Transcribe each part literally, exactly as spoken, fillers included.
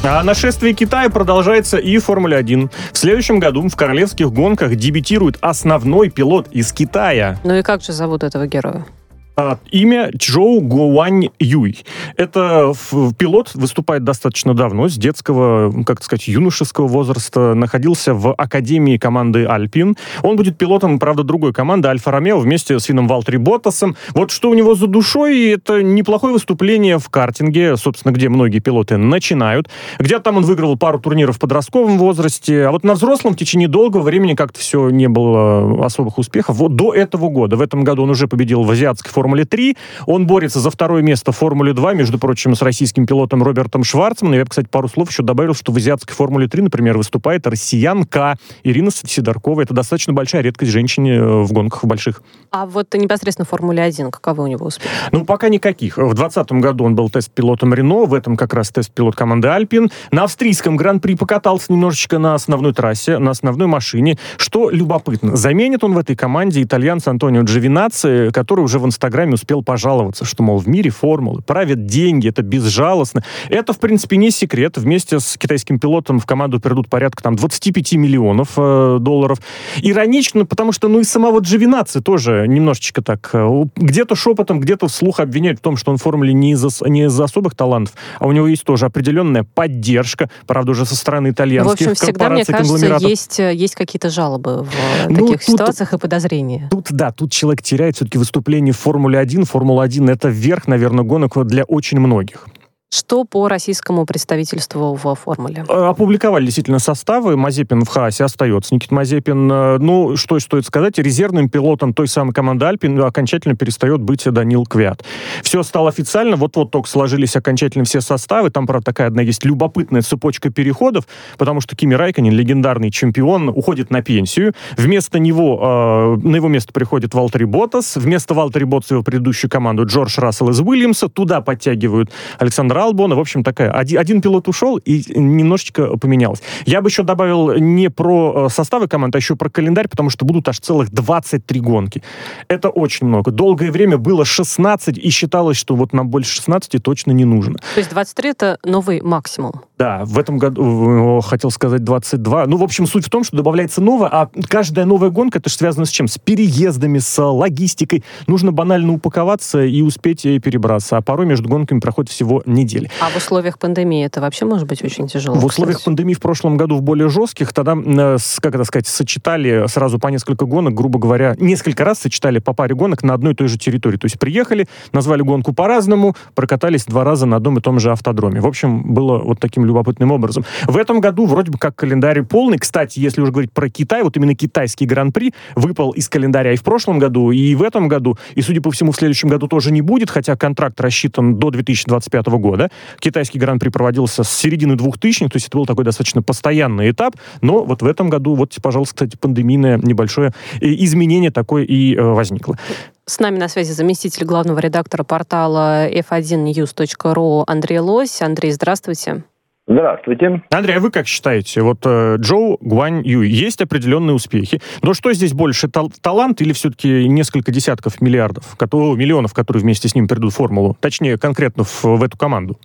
А нашествие Китая продолжается и в Формуле один. В следующем году в королевских гонках дебютирует основной пилот из Китая. Ну и как же зовут этого героя? А, имя Чжоу Гуань Юй. Это в, пилот выступает достаточно давно, с детского, как сказать, юношеского возраста. Находился в академии команды Альпин. Он будет пилотом, правда, другой команды Альфа Ромео вместе с Финном Валтери Боттасом. Вот что у него за душой, это неплохое выступление в картинге, собственно, где многие пилоты начинают. Где-то там он выигрывал пару турниров в подростковом возрасте. А вот на взрослом в течение долгого времени как-то все не было особых успехов. Вот до этого года. В этом году он уже победил в азиатской формуле Формуле три. Он борется за второе место в Формуле два, между прочим, с российским пилотом Робертом Шварцманом. Я бы, кстати, пару слов еще добавил, что в азиатской Формуле три, например, выступает россиянка Ирина Сидоркова. Это достаточно большая редкость женщине в гонках больших. А вот непосредственно в Формуле один, каковы у него успехи? Ну, пока никаких. В двадцатом году он был тест-пилотом Рено, в этом как раз тест-пилот команды Альпин. На австрийском Гран-при покатался немножечко на основной трассе, на основной машине. Что любопытно, заменит он в этой команде итальянца Антонио Джовинаци, который уже в Инстаграме успел пожаловаться, что, мол, в мире формулы правят деньги, это безжалостно. Это, в принципе, не секрет. Вместе с китайским пилотом в команду придут порядка там двадцать пять миллионов э, долларов. Иронично, потому что, ну, и самого Джовинаци тоже немножечко так э, где-то шепотом, где-то вслух обвиняют в том, что он в формуле не из-за, не из-за особых талантов, а у него есть тоже определенная поддержка, правда, уже со стороны итальянских корпораций, конгломератов. В общем, всегда, мне кажется, есть, есть какие-то жалобы в ну, таких тут, ситуациях и подозрения. Тут, да, тут человек теряет все-таки выступление в Формуле один. Формула один — это верх, наверное, гонок для очень многих. Что по российскому представительству в формуле? Опубликовали действительно составы. Мазепин в Хаасе остается. Никит Мазепин, ну, что стоит сказать, резервным пилотом той самой команды Альпин окончательно перестает быть Данил Квят. Все стало официально. Вот-вот только сложились окончательно все составы. Там, правда, такая одна есть любопытная цепочка переходов, потому что Кими Райконен, легендарный чемпион, уходит на пенсию. Вместо него, э, на его место приходит Валтери Боттас. Вместо Валтери Боттаса его предыдущую команду Джордж Рассел из Уильямса. Туда подтягивают Александра Албона. В общем, такая. Один, один пилот ушел, и немножечко поменялось. Я бы еще добавил не про составы команд, а еще про календарь, потому что будут аж целых двадцать три гонки. Это очень много. Долгое время было шестнадцать, и считалось, что вот нам больше шестнадцати точно не нужно. То есть двадцать три — это новый максимум? Да, в этом году, хотел сказать, двадцать два. Ну, в общем, суть в том, что добавляется новое, а каждая новая гонка, это же связано с чем? С переездами, с логистикой. Нужно банально упаковаться и успеть перебраться. А порой между гонками проходит всего неделя. А в условиях пандемии это вообще может быть очень тяжело? В условиях кстати. пандемии в прошлом году в более жестких, тогда, как это сказать, сочетали сразу по несколько гонок, грубо говоря, несколько раз сочетали по паре гонок на одной и той же территории. То есть приехали, назвали гонку по-разному, прокатались два раза на одном и том же автодроме. В общем, было вот таким любопытным образом. В этом году вроде бы как календарь полный. Кстати, если уже говорить про Китай, вот именно китайский гран-при выпал из календаря и в прошлом году, и в этом году, и, судя по всему, в следующем году тоже не будет, хотя контракт рассчитан до две тысячи двадцать пятого года. Китайский гран-при проводился с середины двухтысячных, то есть это был такой достаточно постоянный этап, но вот в этом году, вот, пожалуйста, кстати, пандемийное небольшое изменение такое и э, возникло. С нами на связи заместитель главного редактора портала эф один ньюс точка ру Андрей Лось. Андрей, здравствуйте. Здравствуйте. Андрей, а вы как считаете, вот э, Чжоу Гуань Юй, есть определенные успехи, но что здесь больше, тал- талант или все-таки несколько десятков миллиардов, которые, миллионов, которые вместе с ним придут в формулу, точнее, конкретно в, в эту команду?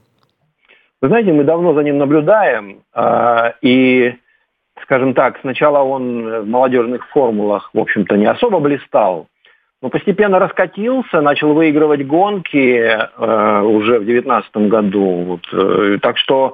Вы знаете, мы давно за ним наблюдаем, э, и, скажем так, сначала он в молодежных формулах, в общем-то, не особо блистал, но постепенно раскатился, начал выигрывать гонки э, уже в девятнадцатом году. Вот, э, так что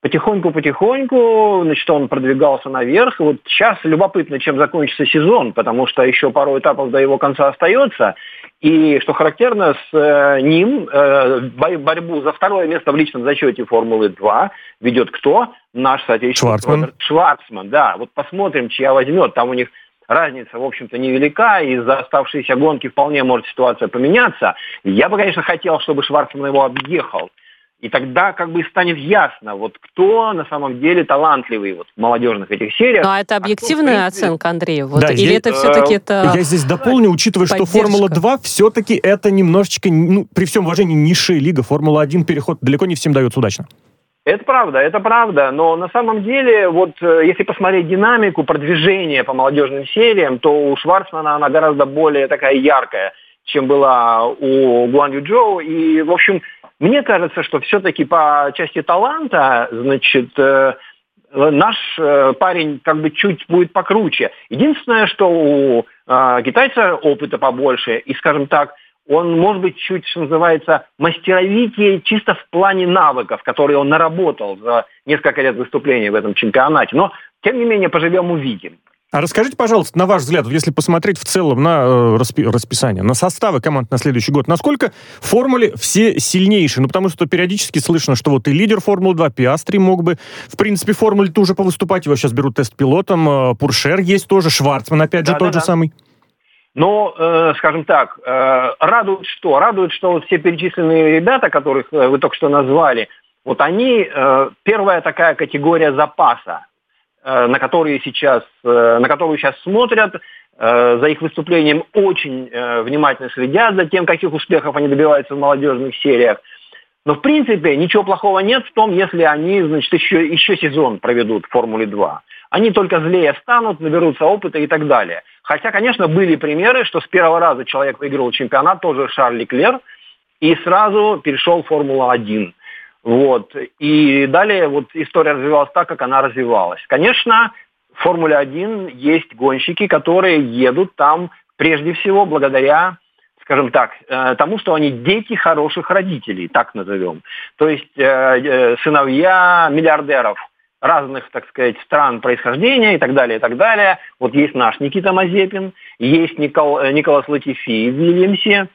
потихоньку-потихоньку, значит, он продвигался наверх. И вот сейчас любопытно, чем закончится сезон, потому что еще пару этапов до его конца остается. И, что характерно, с э, ним э, борьбу за второе место в личном зачете Формулы два ведет кто? Наш соотечественник Шварцман. Шварцман, да. Вот посмотрим, чья возьмет. Там у них разница, в общем-то, невелика, и за оставшиеся гонки вполне может ситуация поменяться. Я бы, конечно, хотел, чтобы Шварцман его объехал. И тогда как бы станет ясно, вот кто на самом деле талантливый вот в молодежных этих сериях. Ну, а это объективная а кто, оценка, Андрей? Вот, да, или я, это все-таки это Я здесь дополню, учитывая, поддержка. Что Формула два все-таки это немножечко, ну, при всем уважении, низшая лига. Формула один переход далеко не всем дается удачно. Это правда, это правда, но на самом деле, вот если посмотреть динамику продвижения по молодежным сериям, то у Шварцмана она гораздо более такая яркая, чем была у Гуань Юйчжоу. И, в общем, мне кажется, что все-таки по части таланта, значит, наш парень как бы чуть будет покруче. Единственное, что у китайца опыта побольше, и, скажем так, он, может быть, чуть, что называется, мастеровитее чисто в плане навыков, которые он наработал за несколько лет выступления в этом чемпионате. Но, тем не менее, поживем увидим. А расскажите, пожалуйста, на ваш взгляд, если посмотреть в целом на э, распи- расписание, на составы команд на следующий год, насколько в формуле все сильнейшие? Ну, потому что периодически слышно, что вот и лидер Формулы два, Пиастри мог бы, в принципе, в Формуле-то уже повыступать, его сейчас берут тест-пилотом, э, Пуршер есть тоже, Шварцман, опять же, да, тот да, же да. самый. Но, э, скажем так, э, радует что? Радует, что вот все перечисленные ребята, которых э, вы только что назвали, вот они, э, первая такая категория запаса, на которые сейчас, на которую сейчас смотрят, за их выступлением очень внимательно следят за тем, каких успехов они добиваются в молодежных сериях. Но, в принципе, ничего плохого нет в том, если они, значит, еще, еще сезон проведут в Формуле два. Они только злее станут, наберутся опыта и так далее. Хотя, конечно, были примеры, что с первого раза человек выиграл чемпионат, тоже Шарль Леклер, и сразу перешел в Формулу один. Вот. И далее вот история развивалась так, как она развивалась. Конечно, в Формуле один есть гонщики, которые едут там прежде всего благодаря, скажем так, тому, что они дети хороших родителей, так назовем. То есть сыновья миллиардеров разных, так сказать, стран происхождения и так далее, и так далее. Вот есть наш Никита Мазепин, есть Никол, Николас Латифи в Вильямсе.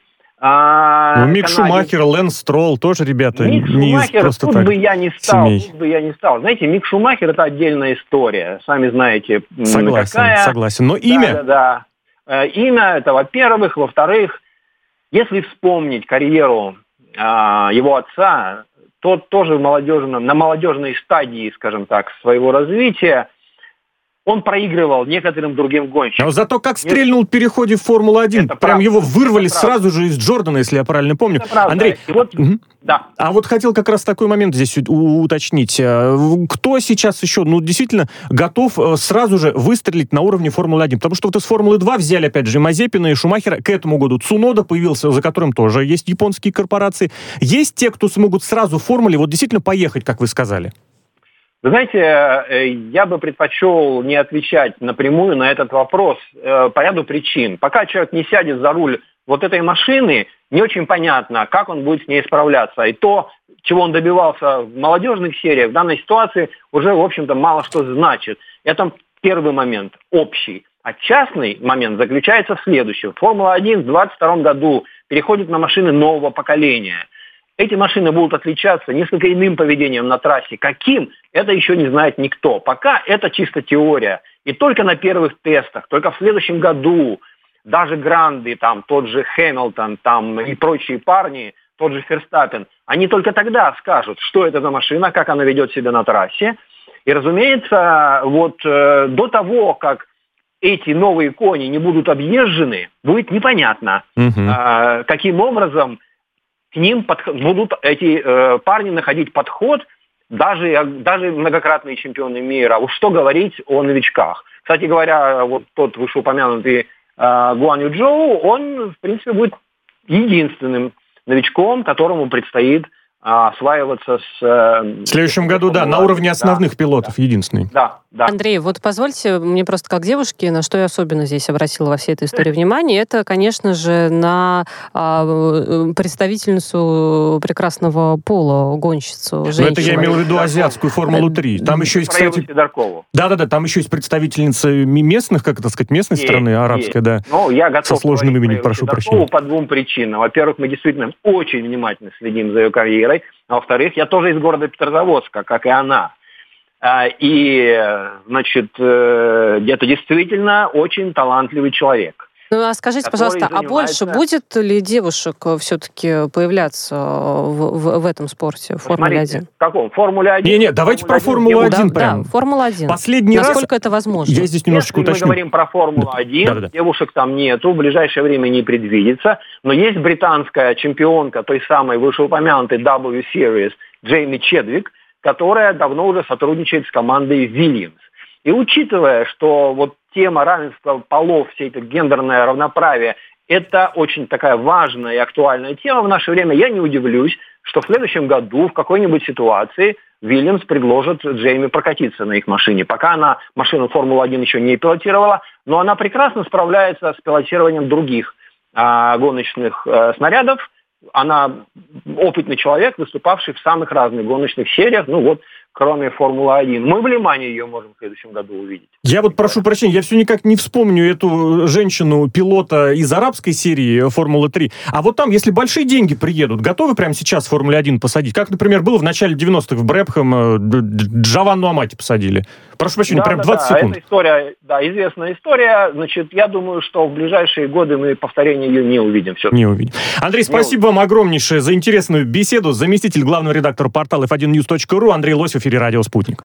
А, ну, Мик Шумахер, Лэнс Стролл тоже, ребята, Мик не Шумахер, просто тут так бы я не стал, семей. тут бы я не стал. Знаете, Мик Шумахер — это отдельная история, сами знаете, согласен, какая. Согласен, но имя... Да, да, да. Имя — это, во-первых. Во-вторых, если вспомнить карьеру а, его отца, тот тоже в молодежном, на молодежной стадии, скажем так, своего развития, он проигрывал некоторым другим гонщикам. Но зато как стрельнул в переходе в Формулу один. Это Прям правда. Его вырвали это сразу правда. же из Джордана, если я правильно помню. Андрей, вот, угу. да. а вот хотел как раз такой момент здесь уточнить. Кто сейчас еще, ну, действительно готов сразу же выстрелить на уровне Формулы один? Потому что вот из Формулы два взяли, опять же, и Мазепина, и Шумахера. К этому году Цунода появился, за которым тоже есть японские корпорации. Есть те, кто смогут сразу в Формуле вот действительно поехать, как вы сказали? Вы знаете, я бы предпочел не отвечать напрямую на этот вопрос по ряду причин. Пока человек не сядет за руль вот этой машины, не очень понятно, как он будет с ней справляться. И то, чего он добивался в молодежных сериях, в данной ситуации уже, в общем-то, мало что значит. Это первый момент, общий. А частный момент заключается в следующем. Формула один в двадцать втором году переходит на машины нового поколения. Эти машины будут отличаться несколько иным поведением на трассе. Каким? Это еще не знает никто. Пока это чисто теория. И только на первых тестах, только в следующем году даже гранды, там, тот же Хэмилтон там, и прочие парни, тот же Ферстаппен, они только тогда скажут, что это за машина, как она ведет себя на трассе. И, разумеется, вот э, до того, как эти новые кони не будут объезжены, будет непонятно, угу. э, каким образом к ним под, будут эти э, парни находить подход, даже, даже многократные чемпионы мира. Уж что говорить о новичках. Кстати говоря, вот тот вышеупомянутый э, Гуан Ю Чжоу, он, в принципе, будет единственным новичком, которому предстоит осваиваться с... В следующем году, да, на уровне основных да, пилотов, да, единственный. Да, да. Андрей, вот позвольте мне просто как девушке, на что я особенно здесь обратила во всей этой истории внимание, это, конечно же, на а, представительницу прекрасного пола, гонщицу, женщину. Но это я имел в виду азиатскую Формулу три. Там еще есть, кстати... Да-да-да, там еще есть представительница местных, как это сказать, местной есть, страны, арабской, есть. Да. Ну, я готов со сложным именем, прошу прощения. По двум причинам. Во-первых, мы действительно очень внимательно следим за ее карьерой. А во-вторых, я тоже из города Петрозаводска, как и она. И, значит, это действительно очень талантливый человек. Ну, а скажите, пожалуйста, занимается... а больше будет ли девушек все-таки появляться в, в, в этом спорте, в Формуле один? В каком? Формуле один? Не-не, давайте про Формулу один да, прям. Да, Формула один. Последний Насколько раз... Насколько это возможно? Я здесь немножечко Если уточню. мы говорим про Формулу один, да, да, да. девушек там нету, в ближайшее время не предвидится, но есть британская чемпионка той самой вышеупомянутой дабл ю Series Джейми Чедвик, которая давно уже сотрудничает с командой Williams. И учитывая, что вот тема равенства полов, все это гендерное равноправие, это очень такая важная и актуальная тема в наше время, я не удивлюсь, что в следующем году в какой-нибудь ситуации Вильямс предложит Джейми прокатиться на их машине. Пока она машину Формулы-один еще не пилотировала, но она прекрасно справляется с пилотированием других а, гоночных а, снарядов. Она опытный человек, выступавший в самых разных гоночных сериях, ну вот, кроме Формулы-один. Мы в Лимане ее можем в следующем году увидеть. Я вот прошу прощения, я все никак не вспомню эту женщину-пилота из арабской серии Формулы-три. А вот там, если большие деньги приедут, готовы прямо сейчас в Формуле-один посадить? Как, например, было в начале девяностых в Бребхэм Джованну Амати посадили. Прошу прощения, да, прям да, двадцать да, секунд. Это история, да, известная история. Значит, я думаю, что в ближайшие годы мы повторения ее не увидим. Все. Не увидим. Андрей, не спасибо увидим. Вам огромнейшее за интересную беседу. Заместитель главного редактора портала эф один ньюс точка ру Андрей Лосев, в эфире «Радио Спутник».